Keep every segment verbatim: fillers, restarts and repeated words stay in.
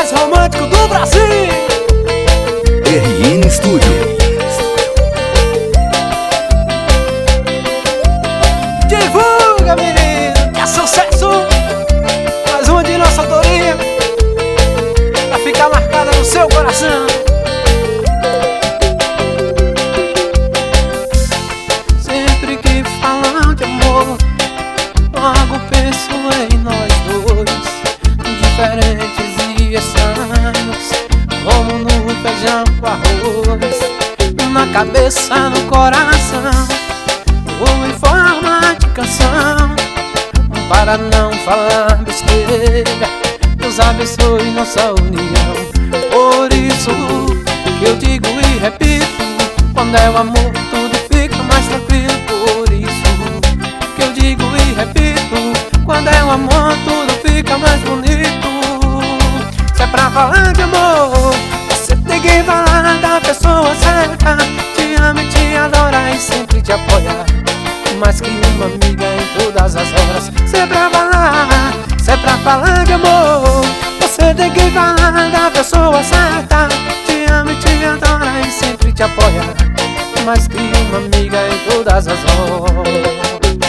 mais romântico do Brasil. R N Studio. Divulga, menino, que é sucesso. Mais uma de nossa autoria, pra ficar marcada no seu coração. Sempre que falam de amor, logo penso em nós dois, diferentes e estranhos, como no feijão com arroz, na cabeça, no coração, ou em forma de canção, para não falar besteira. Deus abençoe nossa união. Por isso que eu digo e repito, quando é o amor tudo fica mais tranquilo. Por isso que eu digo e repito, quando é o amor tudo fica mais bonito. Se é pra falar de amor, você tem que falar da pessoa certa. Te ama e te adora e sempre te apoia, mais que uma amiga em todas as horas. Se é pra falar, se é pra falar de amor, você tem que falar da pessoa certa. Te ama e te adora e sempre te apoia, mais que uma amiga em todas as horas.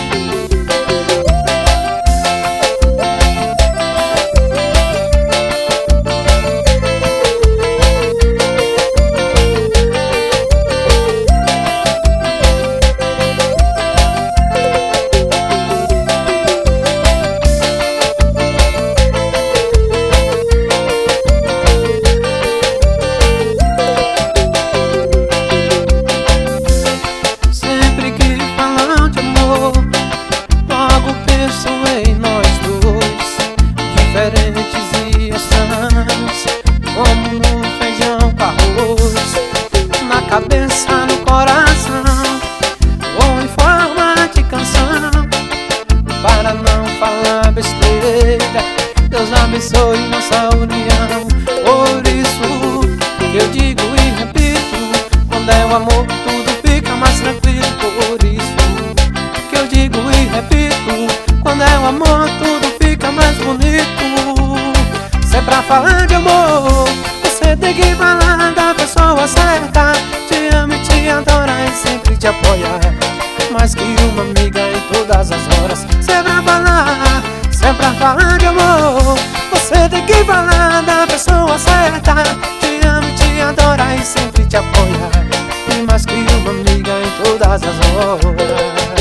Diferentes e estranhos, como no feijão com arroz, na cabeça, no coração, ou em forma de canção, para não falar besteira. Deus abençoe nossa união. Por isso que eu digo e repito, quando é o amor tudo fica mais tranquilo. Por isso que eu digo e repito, quando é o amor tudo fica mais bonito. Se é pra falar de amor, você tem que falar da pessoa certa. Te ama e te adora e sempre te apoia, mais que uma amiga em todas as horas. Se é pra falar, se é pra falar de amor, você tem que falar da pessoa certa. Te ama e te adora e sempre te apoia, e mais que uma amiga em todas as horas.